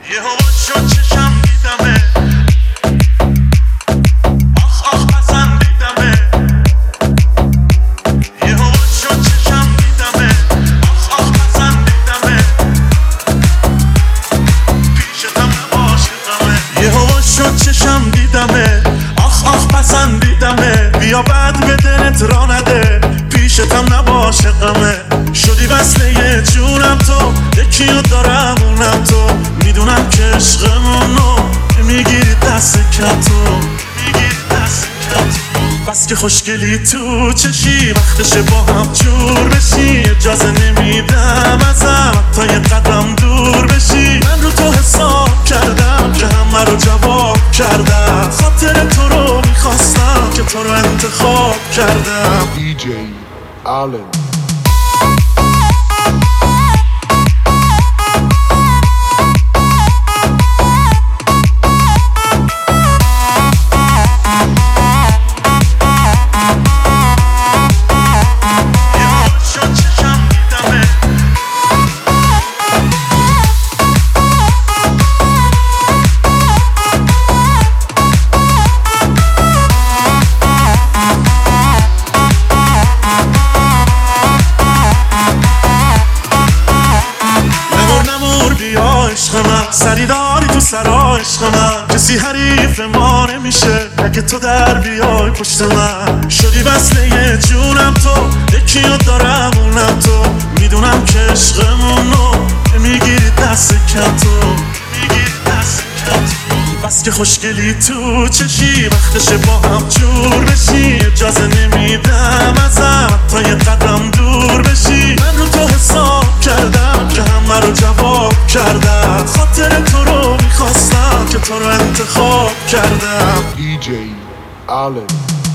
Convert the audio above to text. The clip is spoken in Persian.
یه هوا شد چشم دیدمه، آخ آخ پسندیدمه. یه هوا شد چشم دیدمه، آخ آخ پسندیدمه. پیشتم عاشقمه. یه هوا شد چشم دیدمه، آخ آخ پسندیدمه. بیا بعد به دلت را نده، پیشتم نباشقمه. شدی وصله جونم تو، یکیو دارم اونم تو. میدونم که عشقمونو میگیری دست کتو، بس که خوشگلی تو چشی. وقتشه با هم جور بشی، اجازه نمیدم ازم تا یه قدم دور بشی. من رو تو حساب کردم که همه رو جواب کردم. خاطر تو رو میخواستم که تو رو انتخاب کردم. DJ Allen. سریداری تو سرا عشق من، کسی حریف ما نمیشه اگه تو در بیای پشت من. شدی وصله جونم تو، یکیو دارم اونم تو. میدونم که عشقمونو میگیری دست کتو، بس که خوشگلی تو چشی. وقتشه با هم جور بشی، اجازه نمیدم ازم تا یه قدم دور بشی. من رو تو حساب کردم که همه رو جواب کردم. خاطر تو رو میخواستم که تو رو انتخاب کردم. DJ Allen.